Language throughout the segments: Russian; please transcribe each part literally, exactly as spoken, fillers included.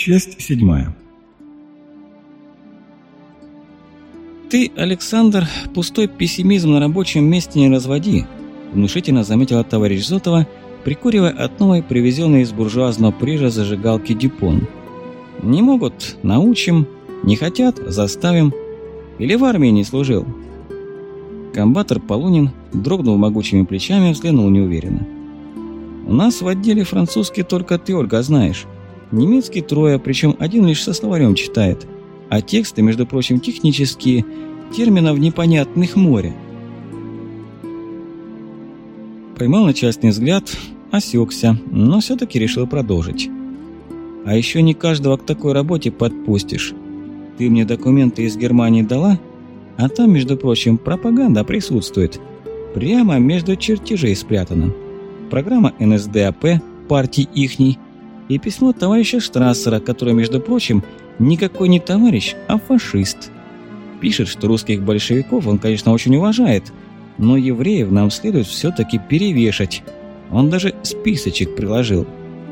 Часть седьмая. «Ты, Александр, пустой пессимизм на рабочем месте не разводи», – внушительно заметила товарищ Зотова, прикуривая от новой привезенной из буржуазного Парижа зажигалки «Дюпон». «Не могут – научим, не хотят – заставим. Или в армии не служил?» Комбатор Полунин, дрогнув могучими плечами, взглянул неуверенно. «У нас в отделе французский только ты, Ольга, знаешь. Немецкий трое, причем один лишь со словарем читает. А тексты, между прочим, технические, терминов непонятных море». Поймал начальственный взгляд, осекся, но все-таки решил продолжить. «А еще не каждого к такой работе подпустишь. Ты мне документы из Германии дала? А там, между прочим, пропаганда присутствует. Прямо между чертежей спрятана. Программа эн эс дэ а пэ, партии ихней, и письмо товарища Штрассера, который, между прочим, никакой не товарищ, а фашист. Пишет, что русских большевиков он, конечно, очень уважает, но евреев нам следует все-таки перевешать. Он даже списочек приложил».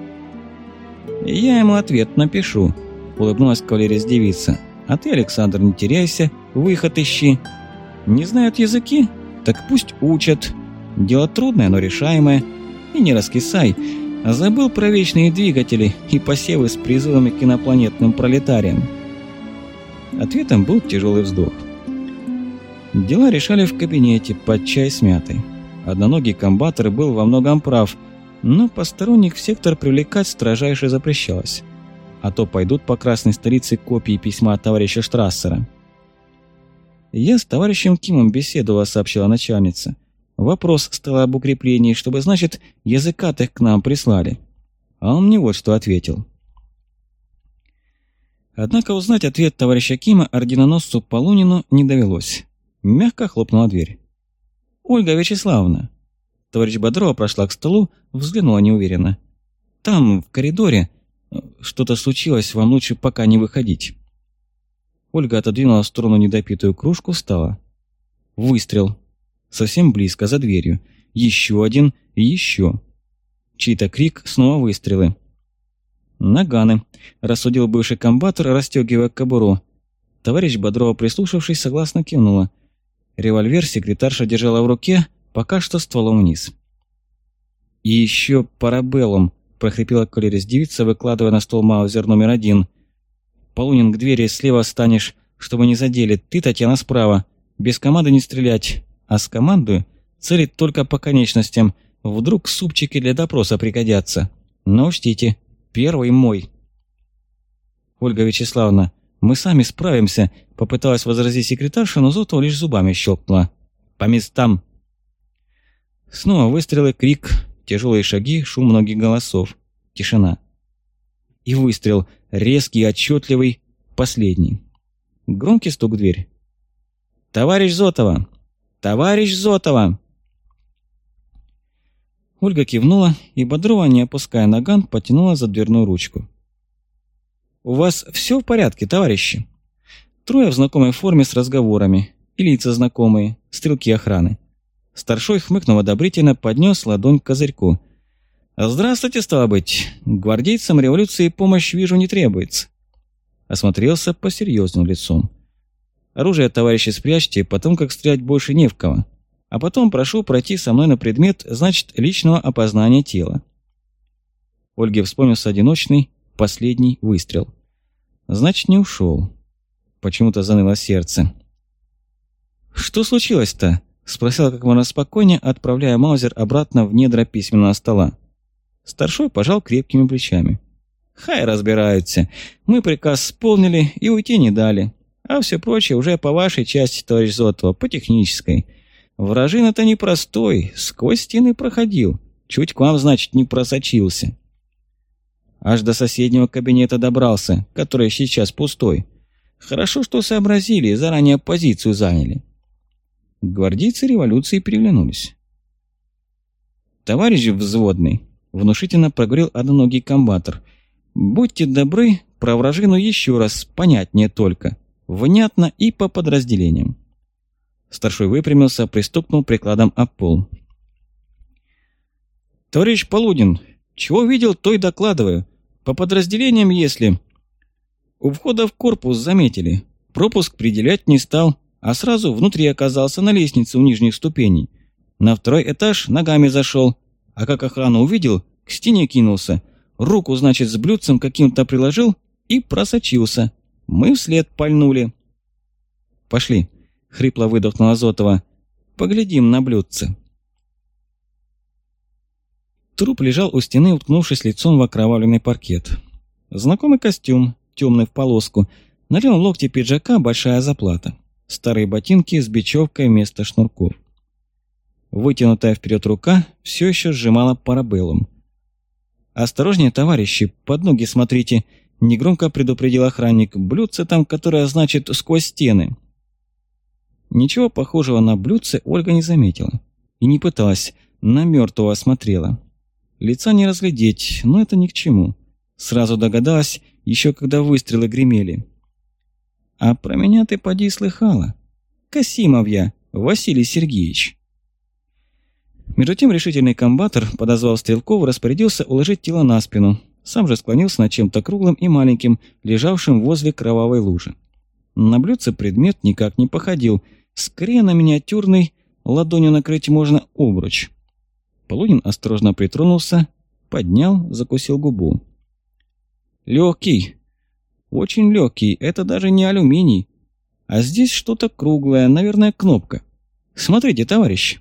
«Я ему ответ напишу», — улыбнулась кавалерия-девица. «А ты, Александр, не теряйся, выход ищи. Не знают языки? Так пусть учат. Дело трудное, но решаемое. И не раскисай. Забыл про вечные двигатели и посевы с призывами к инопланетным пролетариям». Ответом был тяжелый вздох. Дела решали в кабинете под чай с мятой. Одноногий комбатор был во многом прав, но посторонних в сектор привлекать строжайше запрещалось. А то пойдут по красной столице копии письма товарища Штрассера. «Я с товарищем Кимом беседовала», — сообщила начальница. «Вопрос стал об укреплении, чтобы, значит, языка-то к нам прислали». А он мне вот что ответил. Однако узнать ответ товарища Кима орденоносцу Полунину не довелось. Мягко хлопнула дверь. «Ольга Вячеславовна». Товарищ Бодрова прошла к столу, взглянула неуверенно. «Там, в коридоре, что-то случилось, вам лучше пока не выходить». Ольга отодвинула в сторону недопитую кружку, встала. Выстрел. Совсем близко, за дверью. Еще один и еще. Чей-то крик, снова выстрелы. «Наганы», – рассудил бывший комбатор, расстегивая кобуру. Товарищ Бодрова, прислушавшись, согласно кивнула. Револьвер секретарша держала в руке, пока что стволом вниз. «И еще парабеллум», – прохрипела кавалерия-девица, выкладывая на стол маузер номер один. «Полунин, к двери слева станешь, чтобы не задели. Ты, Татьяна, справа. Без команды не стрелять. А с командой целить только по конечностям. Вдруг супчики для допроса пригодятся. Но учтите, первый мой». «Ольга Вячеславовна, мы сами справимся», – попыталась возразить секретарша, но Зотова лишь зубами щелкнула. «По местам». Снова выстрелы, крик, тяжелые шаги, шум многих голосов. Тишина. И выстрел, резкий, отчетливый, последний. Громкий стук в дверь. «Товарищ Зотова! Товарищ Зотова!» Ольга кивнула, и Бодрова, не опуская наган, потянула за дверную ручку. «У вас все в порядке, товарищи?» Трое в знакомой форме с разговорами, и лица знакомые, стрелки охраны. Старшой, хмыкнув одобрительно, поднес ладонь к козырьку. «Здравствуйте, стало быть. Гвардейцам революции помощь, вижу, не требуется». Осмотрелся посерьезным лицом. «Оружие, товарищи, спрячьте, потом как стрелять больше не в кого. А потом прошу пройти со мной на предмет, значит, личного опознания тела». Ольге вспомнился одиночный, последний выстрел. Значит, не ушел. Почему-то заныло сердце. «Что случилось-то?» — спросила как можно спокойнее, отправляя маузер обратно в недра письменного стола. Старшой пожал крепкими плечами. «Хай разбираются. Мы приказ исполнили и уйти не дали. А все прочее уже по вашей части, товарищ Зотова, по технической. Вражина-то непростой, сквозь стены проходил. Чуть к вам, значит, не просочился. Аж до соседнего кабинета добрался, который сейчас пустой. Хорошо, что сообразили и заранее позицию заняли». Гвардейцы революции переглянулись. «Товарищ взводный», — внушительно проговорил одноногий комбатор, — «будьте добры, про вражину еще раз, понятнее только, внятно и по подразделениям». Старшой выпрямился, пристукнул прикладом об пол. «Товарищ Полудин, чего видел, то и докладываю. По подразделениям, если...» У входа в корпус заметили. Пропуск предъявлять не стал, а сразу внутри оказался на лестнице у нижних ступеней. На второй этаж ногами зашел, а как охрану увидел, к стене кинулся. Руку, значит, с блюдцем каким-то приложил и просочился. Мы вслед пальнули. «Пошли», — хрипло выдохнула Зотова. «Поглядим на блюдце». Труп лежал у стены, уткнувшись лицом в окровавленный паркет. Знакомый костюм, темный в полоску, на левом локте пиджака большая заплата. Старые ботинки с бечевкой вместо шнурков. Вытянутая вперед рука все еще сжимала парабеллум. «Осторожнее, товарищи, под ноги смотрите», — негромко предупредил охранник. «Блюдце там, которое, значит, сквозь стены». Ничего похожего на блюдце Ольга не заметила. И не пыталась, на мертвого смотрела. Лица не разглядеть, но это ни к чему. Сразу догадалась, еще когда выстрелы гремели. «А про меня ты поди слыхала. Касимов я, Василий Сергеевич». Между тем решительный комбатор, подозвав стрелков, распорядился уложить тело на спину. Сам же склонился над чем-то круглым и маленьким, лежавшим возле кровавой лужи. На блюдце предмет никак не походил. Скорее на миниатюрный, ладонью накрыть можно, обруч. Полунин осторожно притронулся, поднял, закусил губу. «Легкий. Очень легкий. Это даже не алюминий. А здесь что-то круглое, наверное, кнопка. Смотрите, товарищ».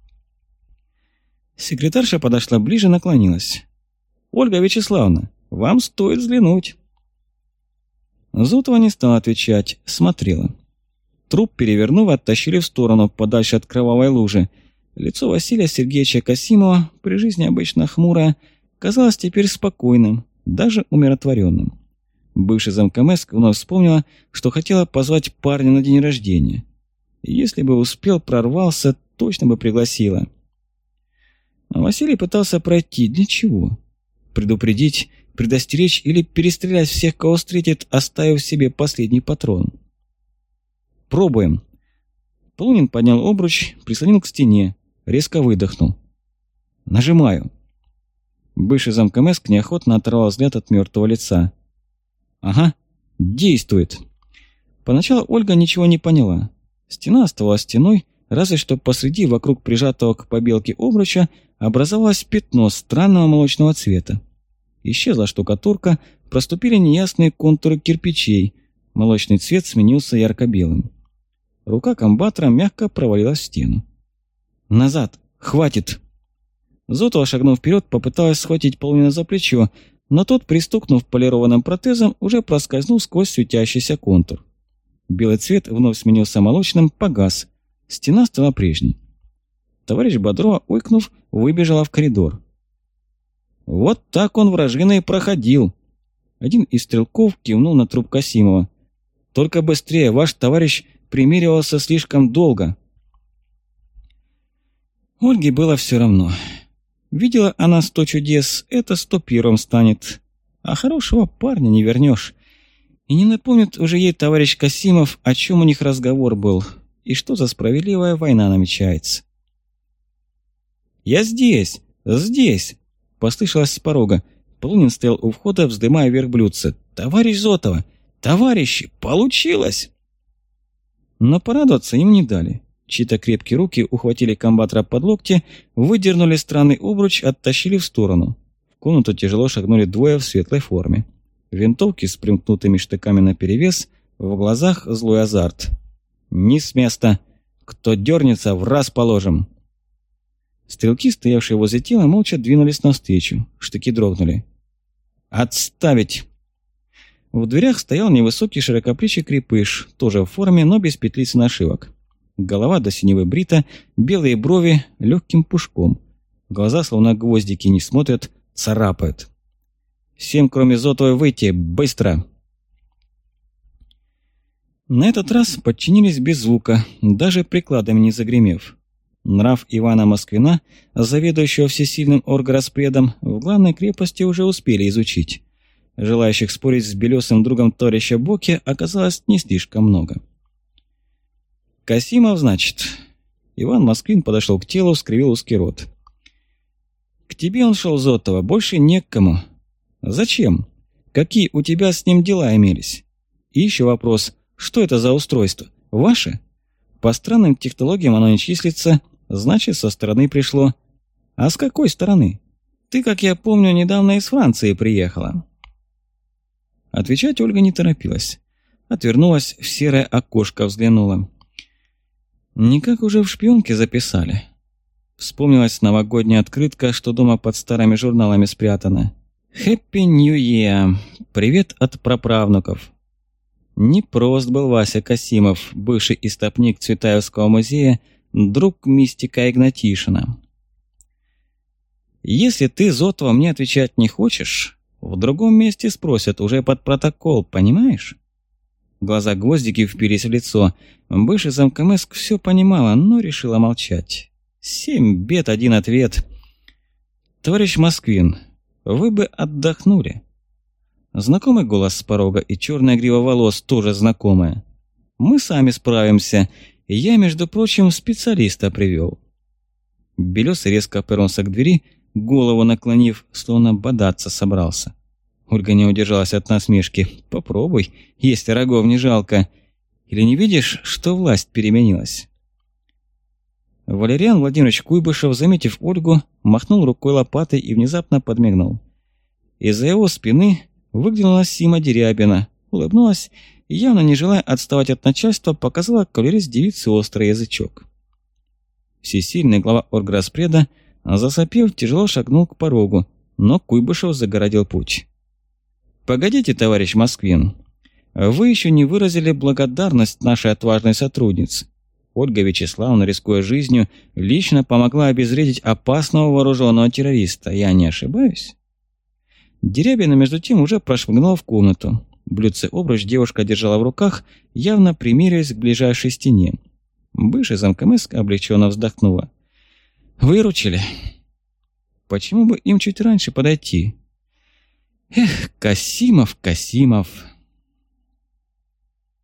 Секретарша подошла ближе, наклонилась. «Ольга Вячеславовна, вам стоит взглянуть». Зотова не стала отвечать, смотрела. Труп, перевернув, оттащили в сторону, подальше от кровавой лужи. Лицо Василия Сергеевича Касимова, при жизни обычно хмурое, казалось теперь спокойным, даже умиротворенным. Бывший замкомэск вновь вспомнила, что хотела позвать парня на день рождения. Если бы успел, прорвался, точно бы пригласила. А Василий пытался пройти. Для чего? Предупредить, предостеречь или перестрелять всех, кого встретит, оставив себе последний патрон? «Пробуем». Полунин поднял обруч, прислонил к стене, резко выдохнул. «Нажимаю». Бывший замкомэск неохотно оторвал взгляд от мертвого лица. «Ага, действует». Поначалу Ольга ничего не поняла. Стена оставалась стеной, разве что посреди, вокруг прижатого к побелке обруча, образовалось пятно странного молочного цвета. Исчезла штукатурка, проступили неясные контуры кирпичей, молочный цвет сменился ярко-белым. Рука комбатора мягко провалилась в стену. «Назад! Хватит!» Зотова, шагнув вперед, попыталась схватить Полунина за плечо, но тот, пристукнув полированным протезом, уже проскользнул сквозь светящийся контур. Белый цвет вновь сменился молочным, погас. Стена стала прежней. Товарищ Бодрова, ойкнув, выбежала в коридор. «Вот так он вражиной проходил!» Один из стрелков кивнул на труп Касимова. «Только быстрее, ваш товарищ примеривался слишком долго». Ольге было все равно. Видела она сто чудес, это сто первым станет. А хорошего парня не вернешь. И не напомнит уже ей товарищ Касимов, о чем у них разговор был, и что за справедливая война намечается. «Я здесь! Здесь!» — послышалось с порога. Полунин стоял у входа, вздымая вверх блюдце. «Товарищ Зотова! Товарищи! Получилось!» Но порадоваться им не дали. Чьи-то крепкие руки ухватили комбатора под локти, выдернули странный обруч, оттащили в сторону. В комнату тяжело шагнули двое в светлой форме. Винтовки с примкнутыми штыками наперевес, в глазах злой азарт. «Не с места! Кто дернется, в раз положим!» Стрелки, стоявшие возле тела, молча двинулись навстречу. Штыки дрогнули. «Отставить!» В дверях стоял невысокий широкоплечий крепыш, тоже в форме, но без петлиц и нашивок. Голова до синевы брита, белые брови легким пушком. Глаза, словно гвоздики, не смотрят, царапают. «Всем, кроме Зотовой, выйти! Быстро!» На этот раз подчинились без звука, даже прикладами не загремев. Нрав Ивана Москвина, заведующего всесильным орграспредом, в главной крепости уже успели изучить. Желающих спорить с белесым другом товарища Боки оказалось не слишком много. «Касимов, значит?» Иван Москвин подошел к телу, скривил узкий рот. «К тебе он шел, Зотова, больше не к кому. Зачем? Какие у тебя с ним дела имелись? И еще вопрос, что это за устройство? Ваше? По странным технологиям оно не числится, значит, со стороны пришло. А с какой стороны? Ты, как я помню, недавно из Франции приехала. Отвечать Ольга не торопилась. Отвернулась, в серое окошко взглянула. Никак уже в шпионке записали. Вспомнилась новогодняя открытка, что дома под старыми журналами спрятана. «Хэппи Нью Year! Привет от праправнуков!» Непрост был Вася Касимов, бывший истопник Цветаевского музея, друг мистика Игнатишина. «Если ты, Зотова, мне отвечать не хочешь, в другом месте спросят, уже под протокол, понимаешь?» Глаза гвоздики впились в лицо. Бывший замкомэск все понимала, но решила молчать. Семь бед, один ответ. «Товарищ Москвин, вы бы отдохнули». Знакомый голос с порога и черная грива волос тоже знакомая. «Мы сами справимся. Я, между прочим, специалиста привел». Белесый резко повернулся к двери, голову наклонив, словно бодаться собрался. Ольга не удержалась от насмешки. «Попробуй, если рогов не жалко. Или не видишь, что власть переменилась?» Валериан Владимирович Куйбышев, заметив Ольгу, махнул рукой лопатой и внезапно подмигнул. Из-за его спины выглянула Сима Дерябина, улыбнулась и, явно не желая отставать от начальства, показала кавалерист девице острый язычок. Всесильный глава орграспреда, засопев, тяжело шагнул к порогу, но Куйбышев загородил путь. «Погодите, товарищ Москвин, вы еще не выразили благодарность нашей отважной сотруднице. Ольга Вячеславовна, рискуя жизнью, лично помогла обезвредить опасного вооруженного террориста. Я не ошибаюсь?» Дерябина, между тем, уже прошмыгнула в комнату. Блюдце-обруч девушка держала в руках, явно примеряясь к ближайшей стене. Бывший замкомэск облегченно вздохнула. «Выручили. Почему бы им чуть раньше подойти?» «Эх, Касимов, Касимов!»